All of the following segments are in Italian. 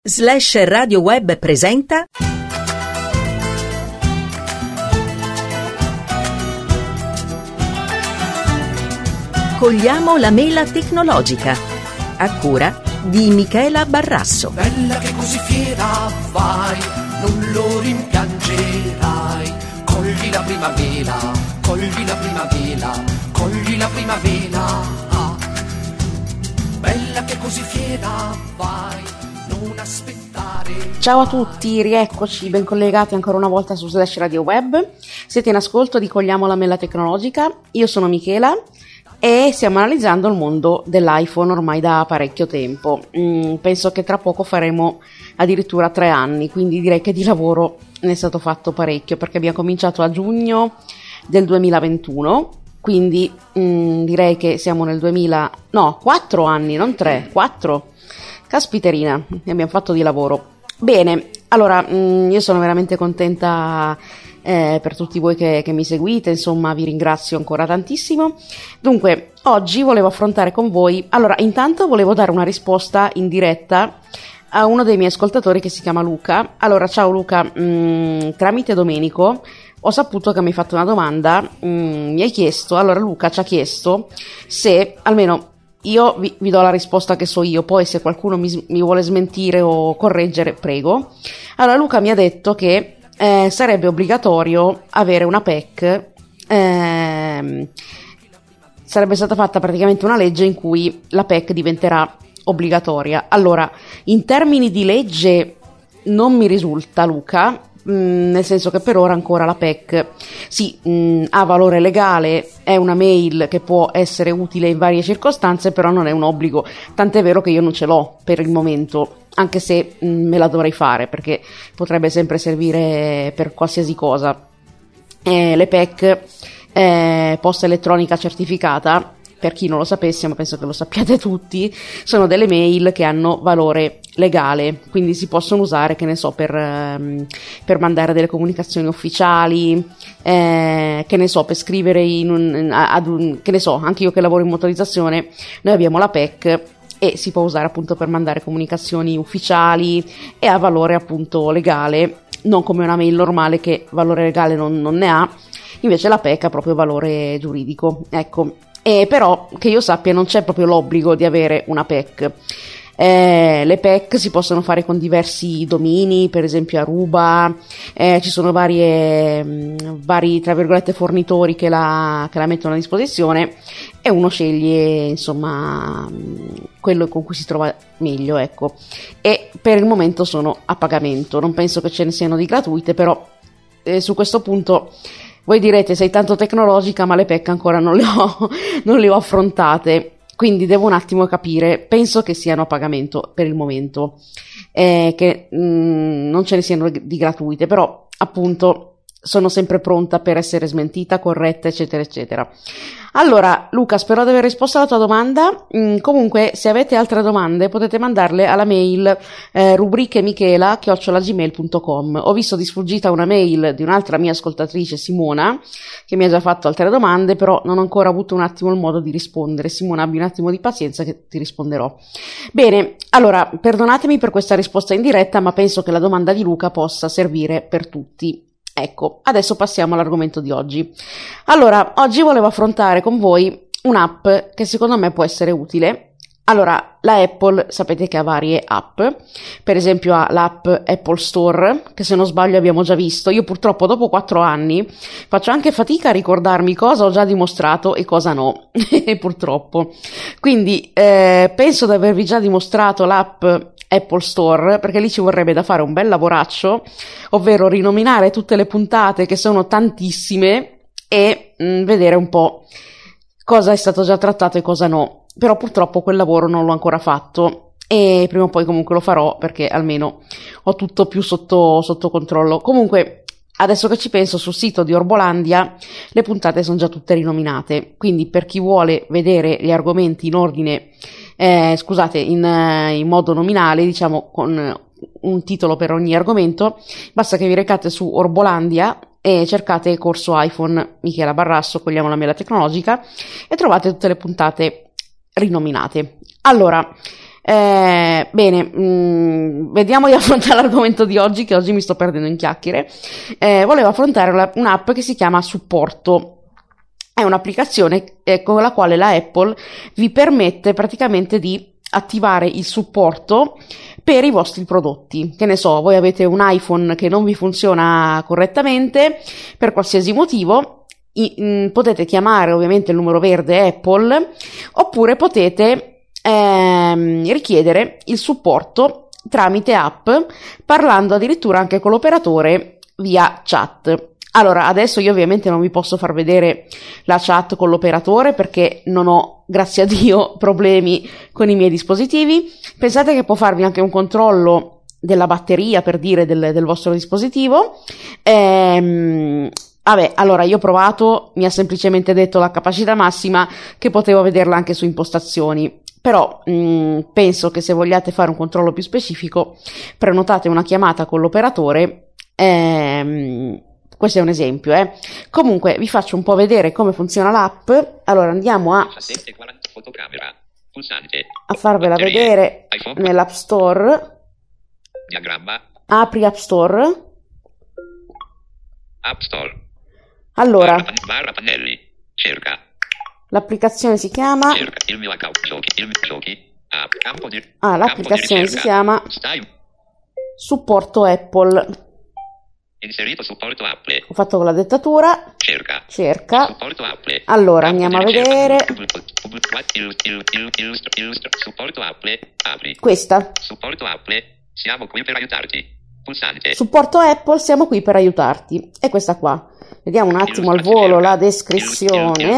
Radio Web presenta Cogliamo la mela tecnologica, a cura di Michela Barrasso. Bella che così fiera vai, non lo rimpiangerai. Cogli la prima mela, cogli la prima mela, cogli la prima mela. Bella che così fiera vai, non aspettare. Ciao a tutti, rieccoci ben collegati ancora una volta su Radio Web. Siete in ascolto di Cogliamo la mela tecnologica. Io sono Michela e stiamo analizzando il mondo dell'iPhone ormai da parecchio tempo. Penso che tra poco faremo addirittura 3 anni, quindi direi che di lavoro ne è stato fatto parecchio, perché abbiamo cominciato a giugno del 2021, quindi direi che siamo nel 4 anni, non 3, 4. Caspiterina, ne abbiamo fatto di lavoro. Bene, allora io sono veramente contenta per tutti voi che mi seguite, insomma vi ringrazio ancora tantissimo. Dunque, oggi volevo affrontare con voi, allora intanto volevo dare una risposta in diretta a uno dei miei ascoltatori che si chiama Luca. Allora, ciao Luca, tramite Domenico ho saputo che mi hai fatto una domanda, mi hai chiesto, allora Luca ci ha chiesto se, almeno io vi do la risposta che so io, poi se qualcuno mi vuole smentire o correggere, prego. Allora Luca mi ha detto che sarebbe obbligatorio avere una PEC, sarebbe stata fatta praticamente una legge in cui la PEC diventerà obbligatoria. Allora, in termini di legge non mi risulta, Luca, nel senso che per ora ancora la PEC sì, ha valore legale, è una mail che può essere utile in varie circostanze, però non è un obbligo, tant'è vero che io non ce l'ho per il momento, anche se me la dovrei fare perché potrebbe sempre servire per qualsiasi cosa. Le PEC, posta elettronica certificata, per chi non lo sapesse, ma penso che lo sappiate tutti, sono delle mail che hanno valore legale, quindi si possono usare, che ne so, per mandare delle comunicazioni ufficiali, che ne so, per scrivere che ne so, anche io che lavoro in motorizzazione, noi abbiamo la PEC e si può usare appunto per mandare comunicazioni ufficiali e ha valore appunto legale, non come una mail normale che valore legale non ne ha, invece la PEC ha proprio valore giuridico, ecco. Però che io sappia non c'è proprio l'obbligo di avere una PEC. Le PEC si possono fare con diversi domini, per esempio Aruba, ci sono vari tra virgolette fornitori che la mettono a disposizione e uno sceglie insomma quello con cui si trova meglio, ecco. E per il momento sono a pagamento, non penso che ce ne siano di gratuite, però su questo punto voi direte sei tanto tecnologica, ma le PEC ancora non le ho affrontate, quindi devo un attimo capire. Penso che siano a pagamento per il momento, che non ce ne siano di gratuite, però appunto sono sempre pronta per essere smentita, corretta, eccetera eccetera. Allora Luca, spero di aver risposto alla tua domanda. Comunque, se avete altre domande potete mandarle alla mail rubrichemichela@gmail.com. Ho visto di sfuggita una mail di un'altra mia ascoltatrice, Simona, che mi ha già fatto altre domande, però non ho ancora avuto un attimo il modo di rispondere. Simona, abbi un attimo di pazienza che ti risponderò. Bene, allora perdonatemi per questa risposta in diretta, ma penso che la domanda di Luca possa servire per tutti. Ecco, adesso passiamo all'argomento di oggi. Allora, oggi volevo affrontare con voi un'app che secondo me può essere utile. Allora, la Apple sapete che ha varie app, per esempio ha l'app Apple Store, che se non sbaglio abbiamo già visto. Io purtroppo dopo 4 anni faccio anche fatica a ricordarmi cosa ho già dimostrato e cosa no, purtroppo. Quindi penso di avervi già dimostrato l'app Apple Store, perché lì ci vorrebbe da fare un bel lavoraccio, ovvero rinominare tutte le puntate, che sono tantissime, e vedere un po' cosa è stato già trattato e cosa no. Però purtroppo quel lavoro non l'ho ancora fatto e prima o poi comunque lo farò, perché almeno ho tutto più sotto controllo. Comunque, adesso che ci penso, sul sito di Orbolandia le puntate sono già tutte rinominate, quindi per chi vuole vedere gli argomenti in ordine, in modo nominale, diciamo con un titolo per ogni argomento, basta che vi recate su Orbolandia e cercate corso iPhone Michela Barrasso, Cogliamo la mela tecnologica, e trovate tutte le puntate rinominate. Allora, Bene, vediamo di affrontare l'argomento di oggi, che oggi mi sto perdendo in chiacchiere. Volevo affrontare un'app che si chiama Supporto. È un'applicazione con la quale la Apple vi permette praticamente di attivare il supporto per i vostri prodotti. Che ne so, voi avete un iPhone che non vi funziona correttamente per qualsiasi motivo, potete chiamare ovviamente il numero verde Apple, oppure potete richiedere il supporto tramite app, parlando addirittura anche con l'operatore via chat. Allora, adesso io ovviamente non vi posso far vedere la chat con l'operatore perché non ho, grazie a Dio, problemi con i miei dispositivi. Pensate che può farvi anche un controllo della batteria, per dire, del vostro dispositivo. Vabbè, allora io ho provato, mi ha semplicemente detto la capacità massima, che potevo vederla anche su impostazioni. Però penso che se vogliate fare un controllo più specifico, prenotate una chiamata con l'operatore. Questo è un esempio, Comunque vi faccio un po' vedere come funziona l'app. Allora andiamo a farvela vedere nell'App Store. Diagramma. Apri App Store. App Store. Allora, barra pannelli. Cerca. L'applicazione si chiama... Cerca. Il mio account. Giochi. Campo di... l'applicazione si chiama Stai. Supporto Apple. Inserito supporto Apple. Ho fatto con la dettatura. Cerca. Supporto Apple. Allora andiamo a vedere. Supporto Apple. Apri. Questa. Supporto Apple. Siamo qui per aiutarti. Pulsante. Supporto Apple, siamo qui per aiutarti. E questa qua. Vediamo un attimo al volo la descrizione.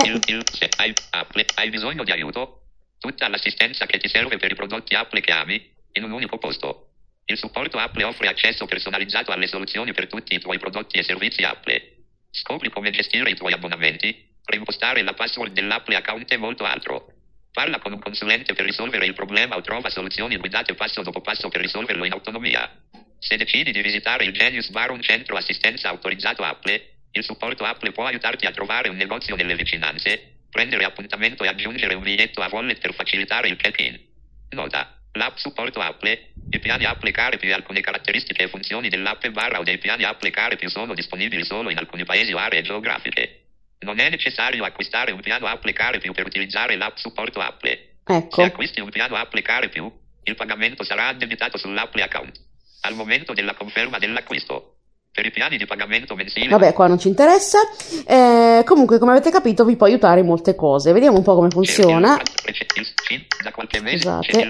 Hai bisogno di aiuto? Tutta l'assistenza che ti serve per i prodotti Apple che ami in un unico posto. Il supporto Apple offre accesso personalizzato alle soluzioni per tutti i tuoi prodotti e servizi Apple. Scopri come gestire i tuoi abbonamenti, reimpostare la password dell'Apple account e molto altro. Parla con un consulente per risolvere il problema o trova soluzioni guidate passo dopo passo per risolverlo in autonomia. Se decidi di visitare il Genius Bar, un centro assistenza autorizzato Apple, il supporto Apple può aiutarti a trovare un negozio nelle vicinanze, prendere appuntamento e aggiungere un biglietto a wallet per facilitare il check-in. Nota: l'app Supporto Apple, i piani Apple Care più e alcune caratteristiche e funzioni dell'app barra o dei piani Apple Care più sono disponibili solo in alcuni paesi o aree geografiche. Non è necessario acquistare un piano Apple Care più per utilizzare l'app Supporto Apple. Ecco. Se acquisti un piano Apple Care più, il pagamento sarà addebitato sull'Apple account al momento della conferma dell'acquisto. Per i piani di pagamento mensile... Vabbè, qua non ci interessa. Comunque, come avete capito, vi può aiutare in molte cose. Vediamo un po' come funziona. Da qualche mese Scusate.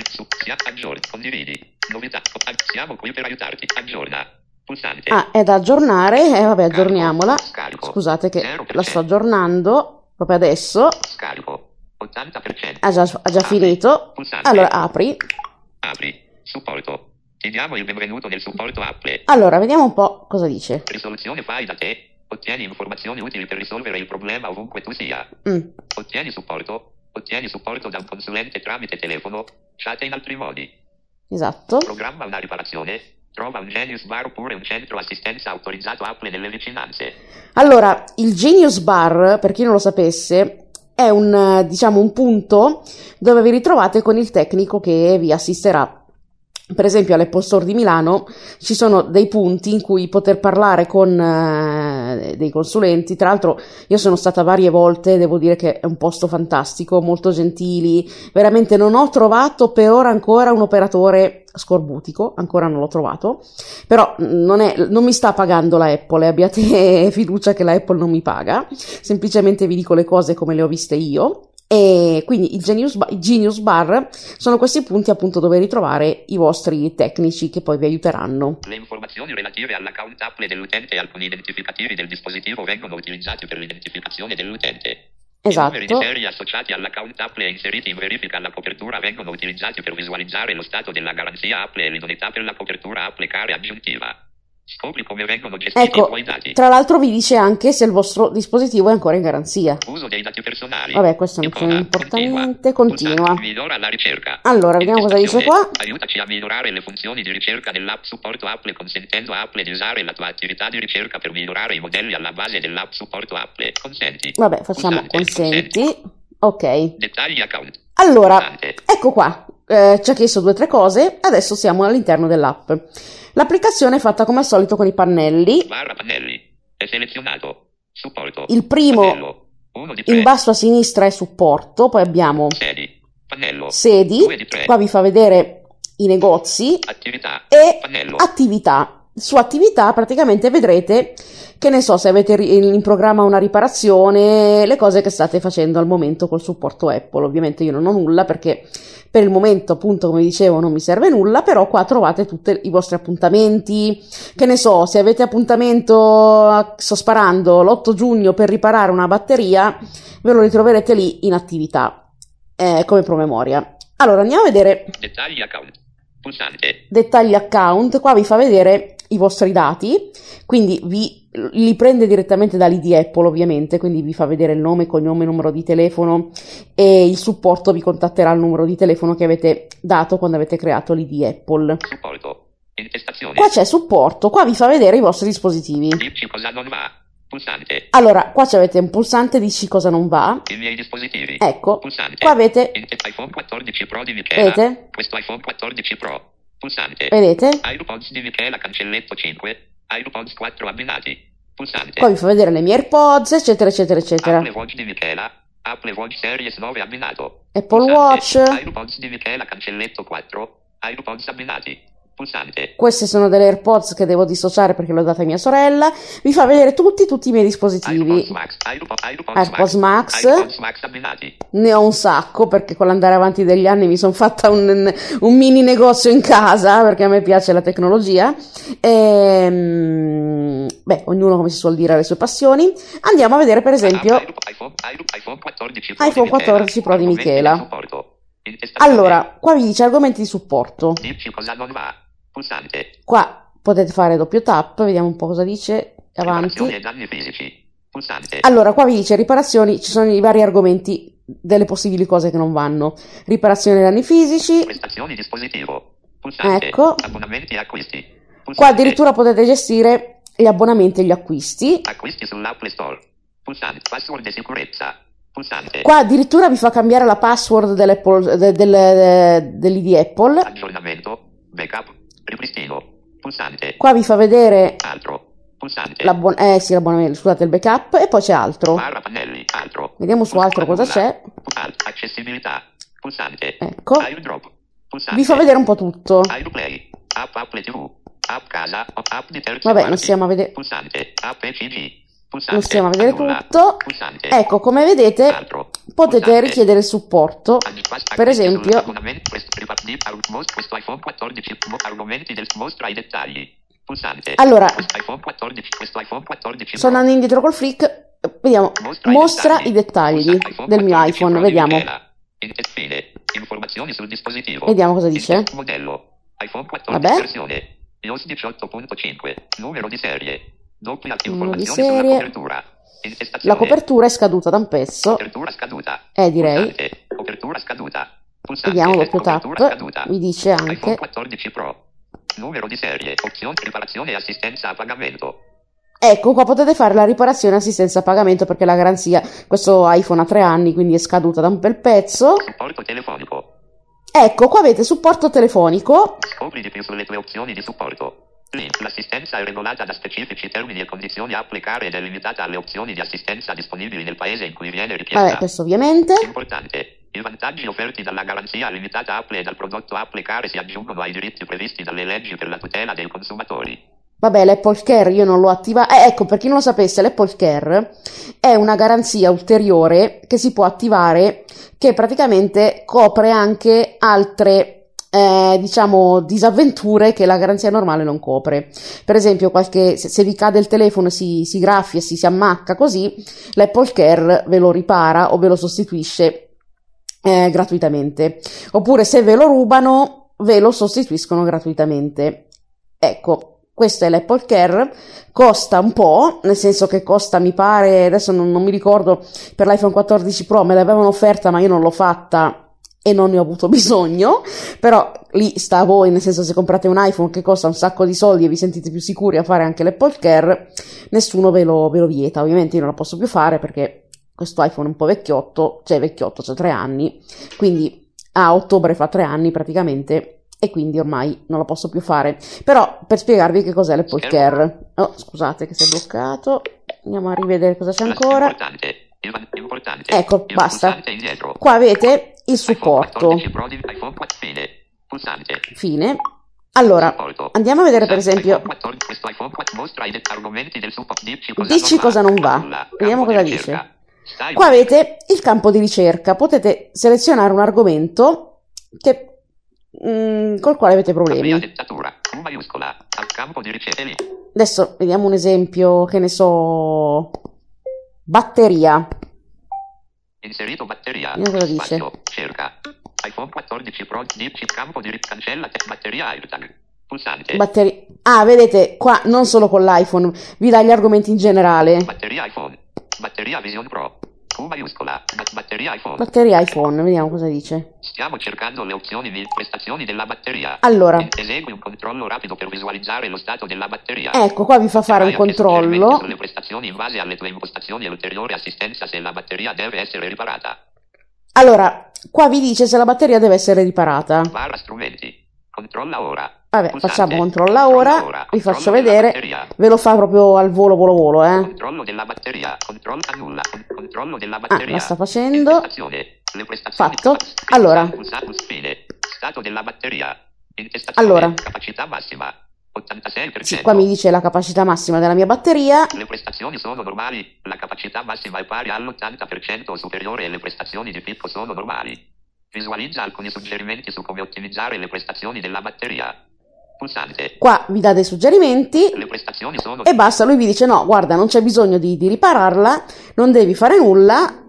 Condividi. Novità. Siamo qui per aiutarti. Aggiorna. Pulsante. È da aggiornare. Vabbè, aggiorniaamola. Scarico. Scusate che 0%. la sto aggiornando proprio adesso. Scarico. 80%. Ha già finito. Pulsante. Allora, apri. Supporto. Ti diamo il benvenuto nel supporto Apple. Allora, vediamo un po' cosa dice. Risoluzione fai da te. Ottieni informazioni utili per risolvere il problema ovunque tu sia. Ottieni supporto da un consulente tramite telefono, chat e in altri modi. Esatto. Programma una riparazione. Trova un Genius Bar oppure un centro assistenza autorizzato Apple nelle vicinanze. Allora, il Genius Bar, per chi non lo sapesse, è un punto dove vi ritrovate con il tecnico che vi assisterà. Per esempio all'Apple Store di Milano ci sono dei punti in cui poter parlare con dei consulenti. Tra l'altro io sono stata varie volte, devo dire che è un posto fantastico, molto gentili, veramente non ho trovato per ora ancora un operatore scorbutico, ancora non l'ho trovato, però non mi sta pagando la Apple, abbiate fiducia che la Apple non mi paga, semplicemente vi dico le cose come le ho viste io. E quindi il Genius Bar sono questi punti appunto dove ritrovare i vostri tecnici che poi vi aiuteranno. Le informazioni relative all'account Apple dell'utente e alcuni identificativi del dispositivo vengono utilizzati per l'identificazione dell'utente. Esatto. I numeri di serie associati all'account Apple e inseriti in verifica alla copertura vengono utilizzati per visualizzare lo stato della garanzia Apple e l'idoneità per la copertura Apple Care aggiuntiva. Scopri come vengono gestiti i tuoi dati. Tra l'altro vi dice anche se il vostro dispositivo è ancora in garanzia. Uso dei dati personali. Vabbè, questo non è importante. Continua. Migliora la ricerca. Allora, vediamo cosa dice qua. Aiutaci a migliorare le funzioni di ricerca dell'app Supporto Apple, consentendo a Apple di usare la tua attività di ricerca per migliorare i modelli alla base dell'app Supporto Apple. Consenti. Vabbè, facciamo consenti. Ok. Dettagli account. Allora, ecco qua. ci ha chiesto 2 o 3 cose, adesso siamo all'interno dell'app. L'applicazione è fatta come al solito con i pannelli. Barra pannelli. È selezionato. Supporto. Il primo Pannello. 1 di 3. in basso a sinistra è supporto, poi abbiamo Sedi. Pannello. 2 sedi, di 3. qua vi fa vedere i negozi Attività. e Pannello. attività. Su attività praticamente vedrete, che ne so, se avete in programma una riparazione, le cose che state facendo al momento col supporto Apple. Ovviamente io non ho nulla perché per il momento, appunto, come dicevo, non mi serve nulla, però qua trovate tutti i vostri appuntamenti. Che ne so, se avete appuntamento, sto sparando, l'8 giugno per riparare una batteria, ve lo ritroverete lì in attività, come promemoria. Allora, andiamo a vedere Dettagli account. Pulsante. dettagli account. Qua vi fa vedere i vostri dati, quindi li prende direttamente dall'ID Apple, ovviamente, quindi vi fa vedere il nome, cognome, numero di telefono, e il supporto vi contatterà il numero di telefono che avete dato quando avete creato l'ID Apple. Supporto. Intestazione. Qua c'è supporto, qua vi fa vedere i vostri dispositivi. Dici cosa non va. Pulsante. Allora, qua avete un pulsante, dici cosa non va. I miei dispositivi. Ecco, Pulsante. qua avete, iPhone 14 Pro di Michela. vedete, Questo iPhone 14 Pro. Pulsante. vedete, AirPods di Michela cancelletto 5. AirPods 4 abbinati. Pulsante. qua vi fa vedere le mie AirPods, eccetera, eccetera, eccetera. Apple Watch di Michela. Apple Watch Series 9 abbinato. Apple Pulsante. Watch. AirPods di Michela cancelletto 4. AirPods abbinati. Pulsante. Queste sono delle AirPods che devo dissociare perché le ho date a mia sorella. Vi fa vedere tutti i miei dispositivi. AirPods Max. AirPods Max. AirPods Max abbinati. Ne ho un sacco perché con l'andare avanti degli anni mi sono fatta un mini negozio in casa perché a me piace la tecnologia. Ognuno, come si suol dire, ha le sue passioni. Andiamo a vedere per esempio iPhone 14 iPhone 14 Pro di Michela. Supporto. Intestazione. Allora, qua vi dice argomenti di supporto. Dici cosa non va. Pulsante. Qua potete fare doppio tap, vediamo un po' cosa dice. Riparazioni Avanti. e danni fisici. Pulsante. Allora, qua vi dice riparazioni, ci sono i vari argomenti delle possibili cose che non vanno. Riparazione danni fisici. Prestazioni dispositivo. Pulsante. Ecco. Abbonamenti e acquisti. Pulsante. Qua addirittura potete gestire gli abbonamenti e gli acquisti. Acquisti sull'Apple Store. Pulsante. Password e sicurezza. Pulsante. Qua addirittura vi fa cambiare la password dell'ID Apple. Aggiornamento. Backup. Ripristino. Pulsante. Qua vi fa vedere Altro. Pulsante. l'abbonamento, scusate, il backup, e poi c'è altro. Barra pannelli. Altro. Vediamo su altro cosa c'è. Accessibilità. Pulsante. Ecco. AirDrop. Pulsante. Vi fa vedere un po' tutto. AirPlay. App Apple TV. App casa. App di terzi Vabbè, non parti. stiamo a vedere. Pulsante. App ECG. Pulsante. Non stiamo a vedere Annulla. tutto. Pulsante. Ecco, come vedete, Altro. potete Pulsante. richiedere il supporto. Per esempio, Questo iPhone 14 argomenti del mostra i dettagli. Pulsante. allora, Questo iPhone 14 sto andando indietro col flick. Vediamo, mostra i dettagli del mio iPhone. Vediamo. Fine. Informazioni sul dispositivo. Vediamo cosa dice. Modello. iPhone 14 Vabbè. versione. iOS 18.5. Numero di serie. Doppia Numero di informazioni sulla serie. copertura. Intestazione. La copertura è scaduta da un pezzo. Copertura scaduta. Direi. Pulsante. Copertura scaduta. Pulsante. Vediamo doppio Copertura tap. scaduta. Vi dice iPhone anche. 14 Pro. Numero di serie. Opzione riparazione e assistenza a pagamento. Ecco, qua potete fare la riparazione e assistenza a pagamento perché la garanzia, questo iPhone ha 3 anni, quindi è scaduta da un bel pezzo. Supporto telefonico. Ecco, qua avete supporto telefonico. Scopri di più sulle tue opzioni di supporto. Link. L'assistenza è regolata da specifici termini e condizioni a applicare ed è limitata alle opzioni di assistenza disponibili nel paese in cui viene richiesta. Vabbè, questo ovviamente. Importante. I vantaggi offerti dalla garanzia limitata Apple e dal prodotto Apple Care si aggiungono ai diritti previsti dalle leggi per la tutela dei consumatori. Vabbè, l'Apple Care io non l'ho attivata. Ecco, per chi non lo sapesse, l'Apple Care è una garanzia ulteriore che si può attivare, che praticamente copre anche altre disavventure che la garanzia normale non copre. Per esempio, se vi cade il telefono e si graffia, si ammacca così, l'Apple Care ve lo ripara o ve lo sostituisce gratuitamente. Oppure se ve lo rubano, ve lo sostituiscono gratuitamente. Ecco. Questo è l'Apple Care, costa un po', nel senso che costa, mi pare, adesso non mi ricordo, per l'iPhone 14 Pro me l'avevano offerta ma io non l'ho fatta e non ne ho avuto bisogno, però lì sta a voi, nel senso, se comprate un iPhone che costa un sacco di soldi e vi sentite più sicuri a fare anche l'Apple Care, nessuno ve lo vieta. Ovviamente io non la posso più fare perché questo iPhone è un po' vecchiotto, c'ha 3 anni, quindi a ottobre fa 3 anni praticamente, e quindi ormai non lo posso più fare. Però per spiegarvi che cos'è l'Apple Care. Oh, scusate che si è bloccato. Andiamo a rivedere cosa c'è ancora. Importante. Ecco, Il basta. pulsante indietro. Qua avete il supporto. iPhone 14 Pro di iPhone 4, fine. Pulsante. Fine. Allora, Supporto. andiamo a vedere per esempio. iPhone 14, questo iPhone 4 mostra i argomenti del supporto. Dici cosa non va. Annulla. Vediamo Campo cosa di dice. ricerca. Stai Qua avete il campo di ricerca. Potete selezionare un argomento col quale avete Apri a problemi. dettatura. Q maiuscola. Al campo di ricerca. Lì. Adesso vediamo un esempio, che ne so, batteria. Inserito batteria. Vediamo cosa dice. Spazio. Cerca. iPhone 14 Pro 10 campo di cancella batteria AirTag. Pulsante. Ah, vedete, qua non solo con l'iPhone, vi dà gli argomenti in generale. Batteria iPhone. Batteria Vision Pro. Q maiuscola. Batteria iPhone. Batteria iPhone, vediamo cosa dice. Stiamo cercando le opzioni di prestazioni della batteria. Allora, Esegui un controllo rapido per visualizzare lo stato della batteria. ecco, qua vi fa fare un Avrai anche suggerimenti controllo. sulle prestazioni in base alle tue impostazioni e ulteriore assistenza se la batteria deve essere riparata. Allora, qua vi dice se la batteria deve essere riparata. Barra strumenti. Controlla ora. Vabbè, Pulsante. facciamo controlla ora, vi Controllo faccio della vedere. batteria. Ve lo fa proprio al volo, volo, Controllo della batteria. Controllo annulla. Controllo della batteria. la sta facendo. Intestazione. Le prestazioni. Fatto. Allora. Fine. Stato della batteria. Intestazione. Allora. Capacità massima. 86%. Sì, qua mi dice la capacità massima della mia batteria. Le prestazioni sono normali, la capacità massima è pari all'80% o superiore e le prestazioni di picco sono normali. Visualizza alcuni suggerimenti su come ottimizzare le prestazioni della batteria. Pulsante. Qua vi dà dei suggerimenti Le prestazioni sono... e basta, lui vi dice no, guarda, non c'è bisogno di ripararla, non devi fare nulla.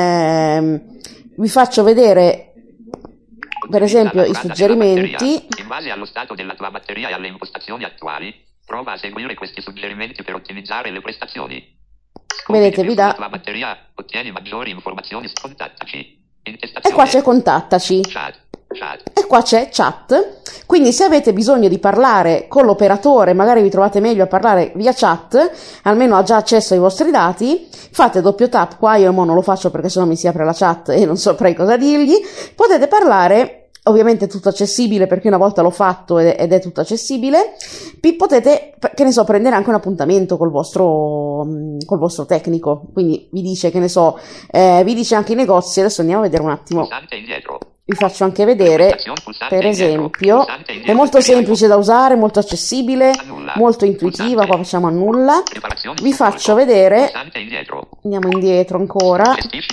Vi faccio vedere per esempio i suggerimenti. In base allo stato della tua batteria e alle impostazioni attuali, prova a seguire questi suggerimenti per ottimizzare le prestazioni. Scopri Vedete, di vi più sulla dà. tua batteria, ottieni maggiori informazioni, contattaci. E qua c'è contattaci. Chat. E qua c'è chat. Quindi se avete bisogno di parlare con l'operatore, magari vi trovate meglio a parlare via chat, almeno ha già accesso ai vostri dati, fate doppio tap. Qua io non lo faccio perché sennò mi si apre la chat e non saprei cosa dirgli. Potete parlare, ovviamente è tutto accessibile perché una volta l'ho fatto ed è tutto accessibile. Potete, che ne so, prendere anche un appuntamento col vostro tecnico. Quindi vi dice, che ne so, vi dice anche i negozi. Adesso andiamo a vedere un attimo. Vi faccio anche vedere, per esempio, è molto semplice da usare, molto accessibile, molto intuitiva. Qua facciamo annulla. Vi faccio vedere, andiamo indietro ancora.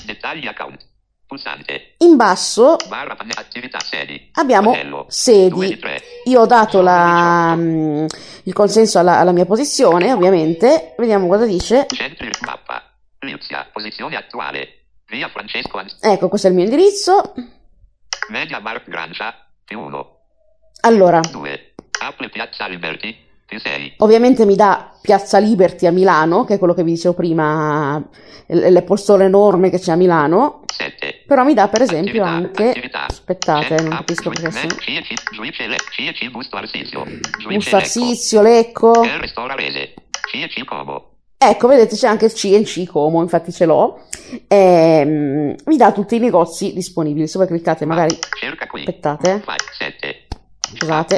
In basso abbiamo sedi. Io ho dato il consenso alla mia posizione, ovviamente. Vediamo cosa dice. Posizione attuale. Via Francesco. Ecco, questo è il mio indirizzo. Media Mark Grancia, più 1. Allora, 2. Apple Piazza Liberty, più 6. ovviamente mi dà Piazza Liberty a Milano, che è quello che vi dicevo prima, l'Apple Store enorme che c'è a Milano. 7. Però mi dà per esempio Attività, anche, attività. aspettate, non capisco perché sono... Busto Arsizio. Busto Arsizio, Lecco. Rese. C Como. Ecco, vedete c'è anche il C&C Como, infatti ce l'ho. Vi dà tutti i negozi disponibili. Se voi cliccate magari... Cerca qui. Aspettate. 7. Scusate.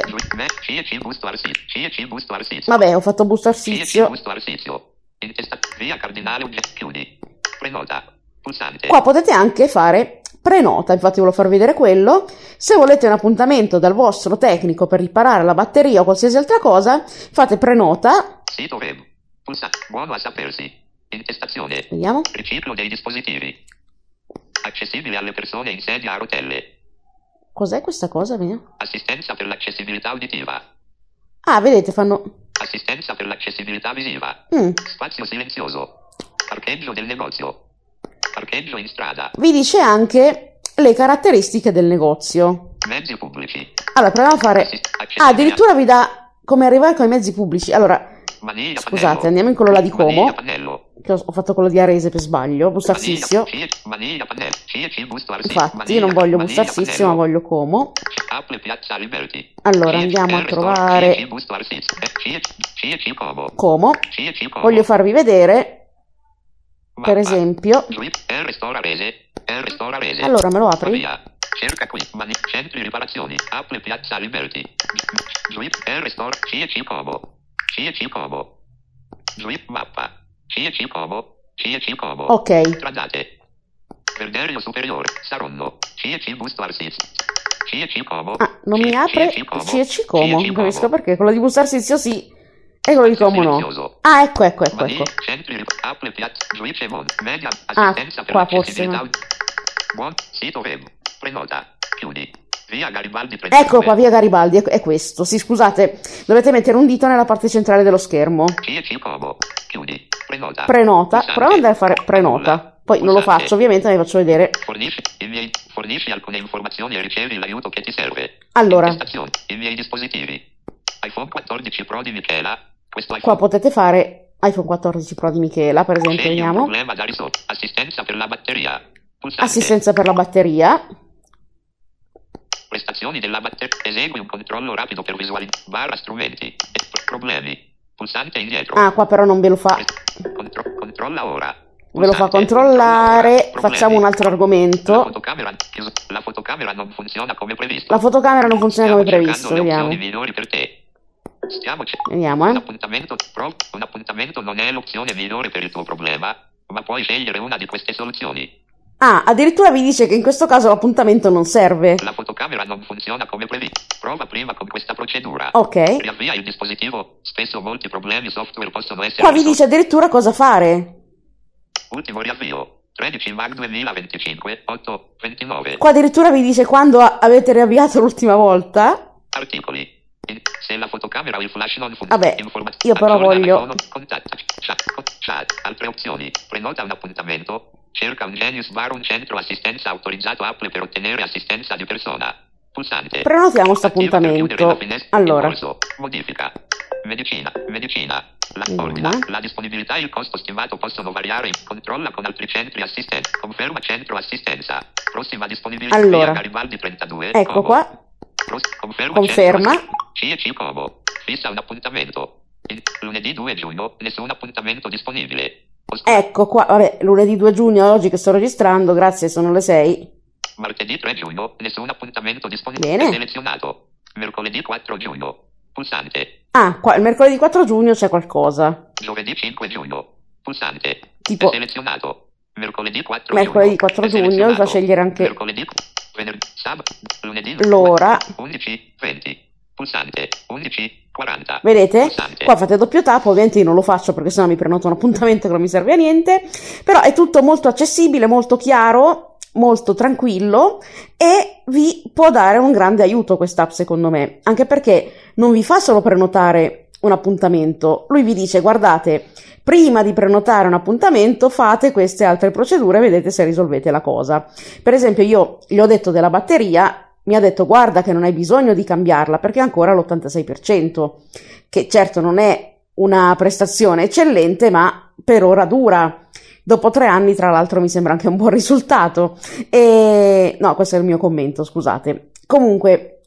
Busto Arsizio. Vabbè, ho fatto Busto Arsizio. Busto Arsizio. Via Cardinale chiudi. Prenota. Pulsante. Qua potete anche fare prenota, infatti volevo farvi vedere quello. Se volete un appuntamento dal vostro tecnico per riparare la batteria o qualsiasi altra cosa, fate prenota. Sito web. Pulsante. Buono a sapersi. Intestazione. Vediamo. Riciclo dei dispositivi. Accessibile alle persone in sedia a rotelle. Cos'è questa cosa? Vediamo. Assistenza per l'accessibilità uditiva. Ah, vedete, fanno... Assistenza per l'accessibilità visiva. Spazio silenzioso. Parcheggio del negozio. Parcheggio in strada. Vi dice anche le caratteristiche del negozio. Mezzi pubblici. Allora, proviamo a fare... Ah, addirittura vi dà come arrivare con i mezzi pubblici. Allora, Maniglia, scusate, pannello. andiamo in quello là di Como. Maniglia, pannello. Che ho fatto quello di Arese per sbaglio. Busto Arsizio. Maniglia, pannello. Busto Arsizio. Infatti, Maniglia, non voglio Maniglia, Busto Arsizio, pannello. ma voglio Como. Apple Piazza Liberty. Allora, andiamo a trovare Busto Arsizio. Como. Como. Como. Voglio farvi vedere, per Mappa. esempio... Restaurarese. Allora, me lo apri? Cerca qui, centri riparazioni, Apple Piazza Liberty, Juip Restore, CEC Como, CEC Como, Juip Mappa, CEC Como, CEC Como, Ok. Tradate, Verderio Superiore, Saronno, CEC Busto Arsis, CEC Como, Non mi apre CEC Como, non capisco perché, quello di Busto Arsizio sì, e quello di Como no. Ecco. Centri Apple Piazza, Juip Cemon, Media, Ah, assistenza per qua forse. l'accessibilità. Buon sito web, prenota, chiudi, via Garibaldi 32. Ecco qua, via Garibaldi, è questo. Sì, scusate, dovete mettere un dito nella parte centrale dello schermo. CEC Como, chiudi, prenota. Prova ad andare a fare prenota. Poi non lo faccio, ovviamente, vi faccio vedere. Fornisci alcune informazioni e ricevi l'aiuto che ti serve. Allora, I miei dispositivi. iPhone 14 Pro di Michela. Questo qua iPhone. potete fare iPhone 14 Pro di Michela, per esempio, Scegli un vediamo. problema da risolvere. Assistenza per la batteria. Pulsante. Assistenza per la batteria. Prestazioni della batteria. Esegui un controllo rapido per visualizzare. Barra strumenti. Problemi. Pulsante indietro. Ah, qua però non ve lo fa. Controlla ora. Ve lo fa Pulsante. controllare. Problemi. Facciamo un altro La argomento. fotocamera non funziona come previsto. La fotocamera non funziona come Stiamo previsto, cercando le vediamo. opzioni migliori per te. Vediamo, Un appuntamento non è l'opzione migliore per il tuo problema, ma puoi scegliere una di queste soluzioni. Ah, addirittura vi dice che in questo caso l'appuntamento non serve. La fotocamera non funziona come previsto. Prova prima con questa procedura. Ok. Riavvia il dispositivo. Spesso molti problemi software possono essere Qua vi risolti. dice addirittura cosa fare. Ultimo riavvio. 13 Mag 2025 8:29. Qua addirittura vi dice quando avete riavviato l'ultima volta. Articoli. Se la fotocamera o il flash non funziona. Vabbè, io però voglio. Contatto. Chat. Altre opzioni. Prenota un appuntamento. Cerca un Genius Bar, un centro assistenza autorizzato Apple per ottenere assistenza di persona. Pulsante. Prenotiamo questo Attiva per chiudere la appuntamento. finestra. Allora. In corso. Modifica. Medicina. Ordina. La disponibilità e il costo stimato possono variare. Controlla con altri centri assistenza. Conferma centro assistenza. Prossima disponibilità. Allora. Via Garibaldi 32. Ecco Como. qua. Conferma. CEC Como. Fissa un appuntamento. Lunedì 2 giugno. Nessun appuntamento disponibile. Ecco qua, vabbè, lunedì 2 giugno, oggi che sto registrando, grazie, sono le 6. Martedì 3 giugno. Nessun appuntamento disponibile. Bene. Selezionato. Mercoledì 4 giugno. Pulsante. Ah, qua il mercoledì 4 giugno c'è qualcosa. Giovedì 5 giugno. Pulsante. Tipo- È selezionato. Mercoledì 4 Mercoledì giugno. 4 È giugno, vi selezionato. fa scegliere anche Mercoledì, venerdì, sabato, lunedì, l'ora. 11:20. Pulsante. 11:40. Vedete? Pulsante. Qua fate doppio tap, ovviamente io non lo faccio perché sennò mi prenoto un appuntamento che non mi serve a niente, però è tutto molto accessibile, molto chiaro, molto tranquillo e vi può dare un grande aiuto quest'app secondo me, anche perché non vi fa solo prenotare un appuntamento, lui vi dice guardate, prima di prenotare un appuntamento fate queste altre procedure e vedete se risolvete la cosa. Per esempio io gli ho detto della batteria, mi ha detto guarda che non hai bisogno di cambiarla perché è ancora all'86%, che certo non è una prestazione eccellente ma per ora dura. Dopo 3 anni, tra l'altro, mi sembra anche un buon risultato. No, questo è il mio commento, scusate. Comunque,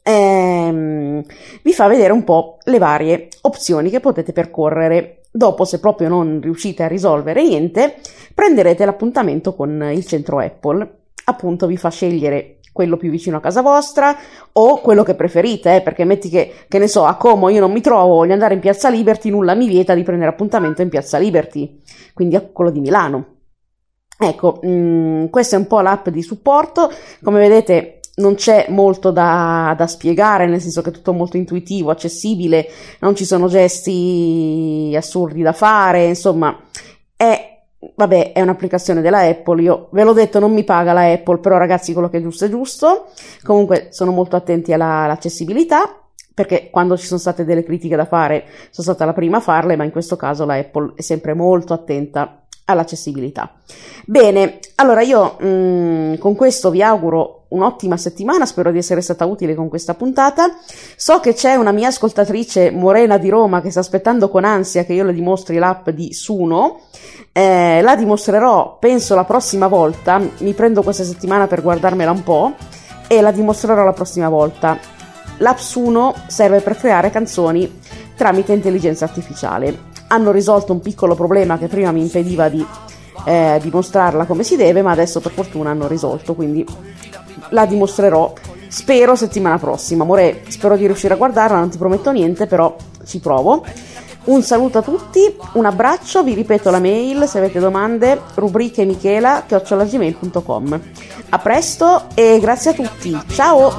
vi fa vedere un po' le varie opzioni che potete percorrere. Dopo, se proprio non riuscite a risolvere niente, prenderete l'appuntamento con il centro Apple. Appunto, vi fa scegliere quello più vicino a casa vostra o quello che preferite, perché metti che ne so, a Como io non mi trovo, voglio andare in Piazza Liberty, nulla mi vieta di prendere appuntamento in Piazza Liberty, quindi a quello di Milano. Ecco, questa è un po' l'app di supporto, come vedete non c'è molto da spiegare, nel senso che è tutto molto intuitivo, accessibile, non ci sono gesti assurdi da fare, insomma è un'applicazione della Apple, io ve l'ho detto non mi paga la Apple, però ragazzi quello che è giusto è giusto, comunque sono molto attenti all'accessibilità, perché quando ci sono state delle critiche da fare sono stata la prima a farle, ma in questo caso la Apple è sempre molto attenta all'accessibilità. Bene, allora io con questo vi auguro un'ottima settimana, spero di essere stata utile con questa puntata. So che c'è una mia ascoltatrice Morena di Roma che sta aspettando con ansia che io le dimostri l'app di Suno. La dimostrerò penso la prossima volta, mi prendo questa settimana per guardarmela un po' e la dimostrerò la prossima volta. L'app Suno serve per creare canzoni tramite intelligenza artificiale. Hanno risolto un piccolo problema che prima mi impediva di dimostrarla come si deve, ma adesso per fortuna hanno risolto, quindi la dimostrerò, spero settimana prossima. Amore, spero di riuscire a guardarla, non ti prometto niente, però ci provo. Un saluto a tutti, un abbraccio, vi ripeto la mail se avete domande, rubrichemichela@gmail.com. A presto e grazie a tutti, ciao!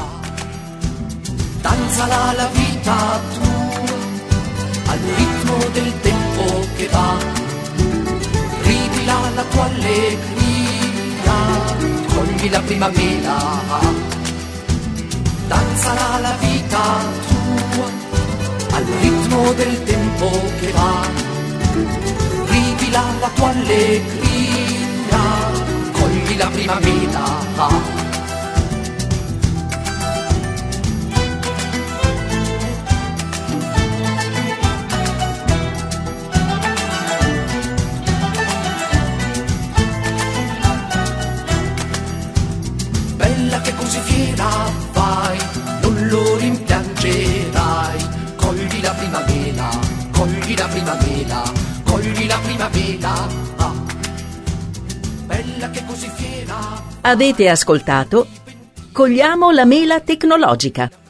Danzala la vita tua al ritmo del tempo che va, rivila la tua allegria, cogli la primavera. Danzala la vita tua al ritmo del tempo che va, rivila la tua allegria, cogli la primavera. Bella che così fiera vai, non lo rimpiangerai, cogli la primavera, cogli la primavera, cogli la primavera. Ah. Bella che così fiera. Avete ascoltato Cogliamo la mela tecnologica,